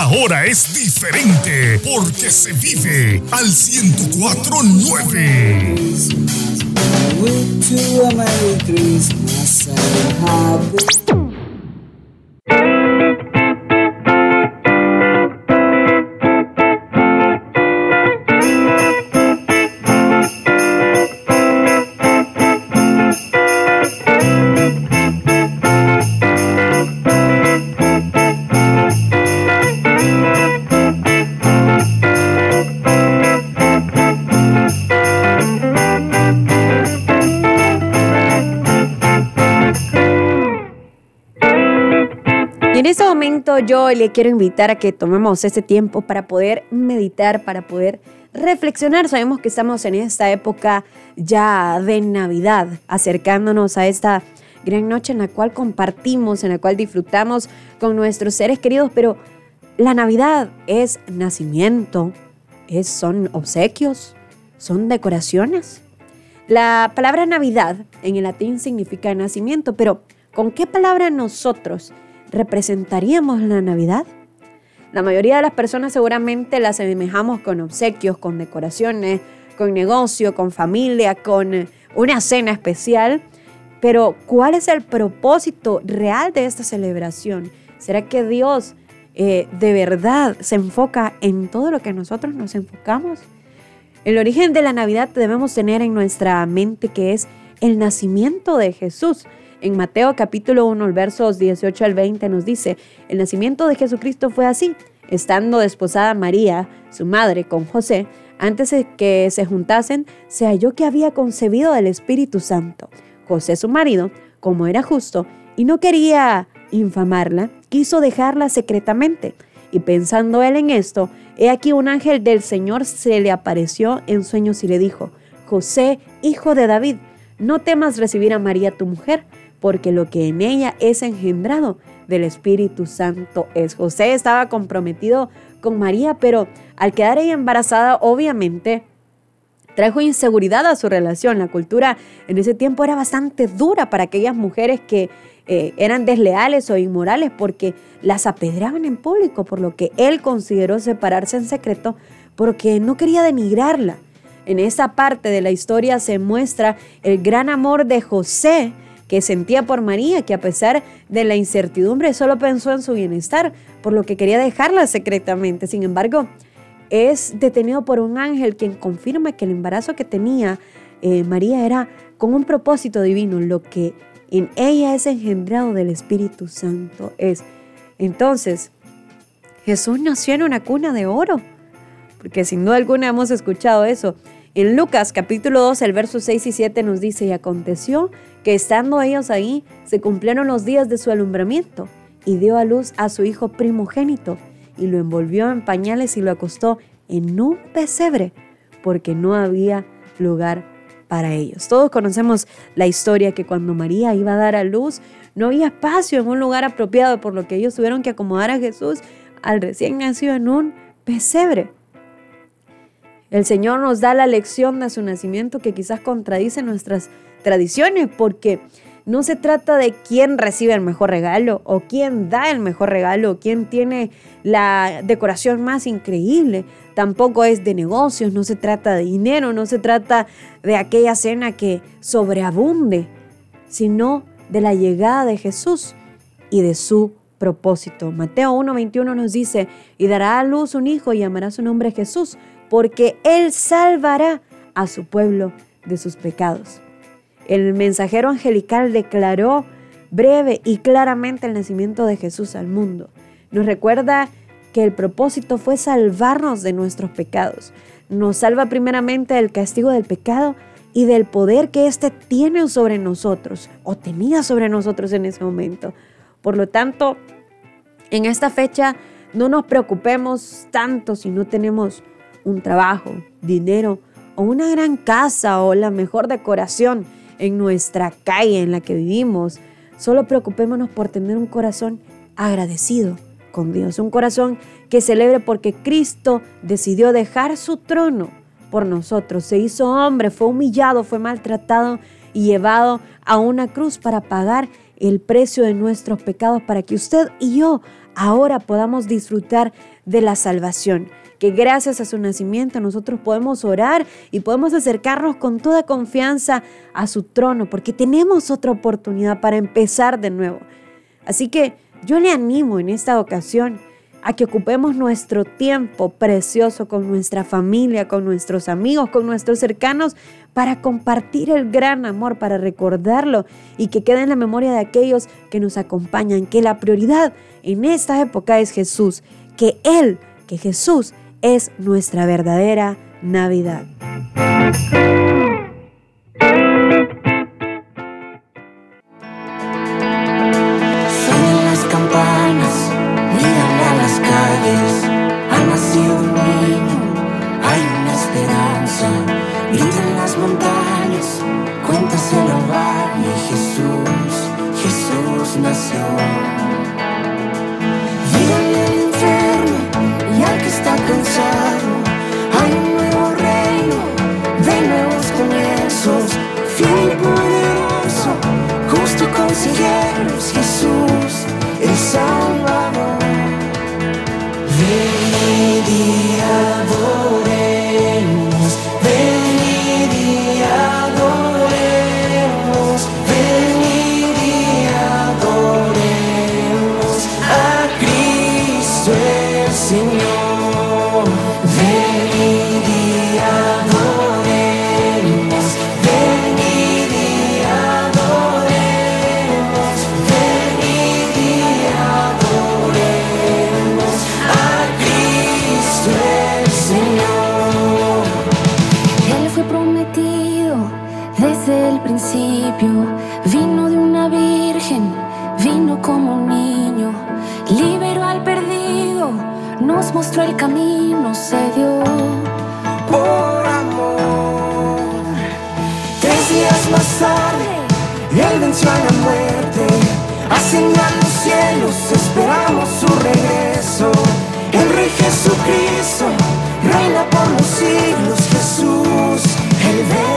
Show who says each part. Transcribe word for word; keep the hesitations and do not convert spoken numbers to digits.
Speaker 1: ahora es diferente porque se vive al ciento cuatro punto nueve.
Speaker 2: En este momento yo le quiero invitar a que tomemos este tiempo para poder meditar, para poder reflexionar. Sabemos que estamos en esta época ya de Navidad, acercándonos a esta gran noche en la cual compartimos, en la cual disfrutamos con nuestros seres queridos, pero la Navidad es nacimiento, es, son obsequios, son decoraciones. La palabra Navidad en el latín significa nacimiento, pero ¿con qué palabra nosotros representaríamos la Navidad? La mayoría de las personas seguramente la asemejamos con obsequios, con decoraciones, con negocio, con familia, con una cena especial. Pero ¿cuál es el propósito real de esta celebración? ¿Será que Dios eh, de verdad se enfoca en todo lo que nosotros nos enfocamos? El origen de la Navidad debemos tener en nuestra mente, que es el nacimiento de Jesús. En Mateo capítulo uno, el versos dieciocho al veinte nos dice: el nacimiento de Jesucristo fue así. Estando desposada María, su madre, con José, antes de que se juntasen, se halló que había concebido del Espíritu Santo. José, su marido, como era justo y no quería infamarla, quiso dejarla secretamente. Y pensando él en esto, he aquí un ángel del Señor se le apareció en sueños y le dijo: José, hijo de David, no temas recibir a María tu mujer, porque lo que en ella es engendrado del Espíritu Santo es. José estaba comprometido con María, pero al quedar ella embarazada, obviamente trajo inseguridad a su relación. La cultura en ese tiempo era bastante dura para aquellas mujeres que eh, eran desleales o inmorales, porque las apedreaban en público, por lo que él consideró separarse en secreto porque no quería denigrarla. En esa parte de la historia se muestra el gran amor de José que sentía por María, que a pesar de la incertidumbre solo pensó en su bienestar, por lo que quería dejarla secretamente. Sin embargo, es detenido por un ángel quien confirma que el embarazo que tenía eh, María era con un propósito divino. Lo que en ella es engendrado del Espíritu Santo es. Entonces, Jesús nació en una cuna de oro, porque sin duda alguna hemos escuchado eso. En Lucas capítulo dos, el verso seis y siete nos dice: y aconteció que estando ellos ahí, se cumplieron los días de su alumbramiento, y dio a luz a su hijo primogénito, y lo envolvió en pañales y lo acostó en un pesebre, porque no había lugar para ellos. Todos conocemos la historia, que cuando María iba a dar a luz, no había espacio en un lugar apropiado, por lo que ellos tuvieron que acomodar a Jesús, al recién nacido, en un pesebre. El Señor nos da la lección de su nacimiento, que quizás contradice nuestras tradiciones, porque no se trata de quién recibe el mejor regalo o quién da el mejor regalo o quién tiene la decoración más increíble. Tampoco es de negocios, no se trata de dinero, no se trata de aquella cena que sobreabunde, sino de la llegada de Jesús y de su propósito. Mateo uno veintiuno nos dice: y dará a luz un hijo y llamará su nombre Jesús, porque él salvará a su pueblo de sus pecados. El mensajero angelical declaró breve y claramente el nacimiento de Jesús al mundo. Nos recuerda que el propósito fue salvarnos de nuestros pecados. Nos salva primeramente del castigo del pecado y del poder que éste tiene sobre nosotros, o tenía sobre nosotros en ese momento. Por lo tanto, en esta fecha no nos preocupemos tanto si no tenemos un trabajo, dinero o una gran casa o la mejor decoración en nuestra calle en la que vivimos. Solo preocupémonos por tener un corazón agradecido con Dios, un corazón que celebre porque Cristo decidió dejar su trono por nosotros, se hizo hombre, fue humillado, fue maltratado y llevado a una cruz para pagar el precio de nuestros pecados para que usted y yo ahora podamos disfrutar de la salvación. Que gracias a su nacimiento nosotros podemos orar y podemos acercarnos con toda confianza a su trono, porque tenemos otra oportunidad para empezar de nuevo. Así que yo le animo en esta ocasión a que ocupemos nuestro tiempo precioso con nuestra familia, con nuestros amigos, con nuestros cercanos, para compartir el gran amor, para recordarlo y que quede en la memoria de aquellos que nos acompañan, que la prioridad en esta época es Jesús, que Él, que Jesús es nuestra verdadera Navidad.
Speaker 3: Suenan las campanas, díganle a las calles, ha nacido un niño, hay una esperanza. Griten las montañas, cuéntaselo al valle, Jesús, Jesús nació. Díganle al enfermo y al que está cansado, hay un nuevo reino de nuevos comienzos, fiel y poderoso, justo consejero es Jesús, el Salvador. Venid y adoremos, venid y adoremos, venid y adoremos a Cristo el Señor. Venid y adoremos, venid y adoremos, venid y adoremos a Cristo el Señor. Él fue prometido desde el principio, vino de una virgen, vino como un niño, liberó al perdido, nos mostró el camino, se dio por amor. Tres días más tarde, Él venció a la muerte, ascendió a los cielos, esperamos su regreso. El Rey Jesucristo reina por los siglos, Jesús, el Verbo.